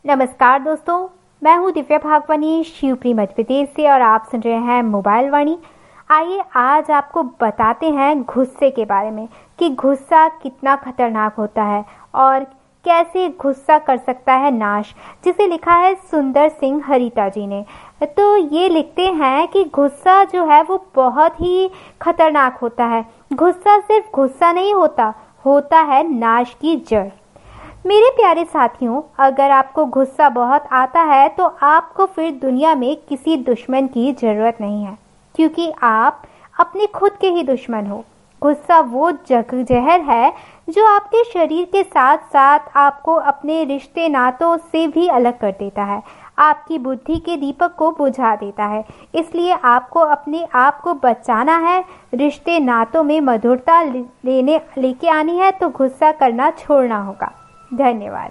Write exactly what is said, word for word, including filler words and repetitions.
नमस्कार दोस्तों, मैं हूं दिव्या भागवानी शिवपुरी मध्य प्रदेश से और आप सुन रहे हैं मोबाइल वाणी। आइए आज आपको बताते हैं गुस्से के बारे में कि गुस्सा कितना खतरनाक होता है और कैसे गुस्सा कर सकता है नाश, जिसे लिखा है सुंदर सिंह हरिता जी ने। तो ये लिखते हैं कि गुस्सा जो है वो बहुत ही खतरनाक होता है। गुस्सा सिर्फ गुस्सा नहीं होता होता है नाश की जड़। मेरे प्यारे साथियों, अगर आपको गुस्सा बहुत आता है तो आपको फिर दुनिया में किसी दुश्मन की जरूरत नहीं है, क्योंकि आप अपने खुद के ही दुश्मन हो। गुस्सा वो जग जहर है जो आपके शरीर के साथ साथ आपको अपने रिश्ते नातों से भी अलग कर देता है, आपकी बुद्धि के दीपक को बुझा देता है। इसलिए आपको अपने आप को बचाना है, रिश्ते नातों में मधुरता लेने लेके आनी है तो गुस्सा करना छोड़ना होगा। धन्यवाद।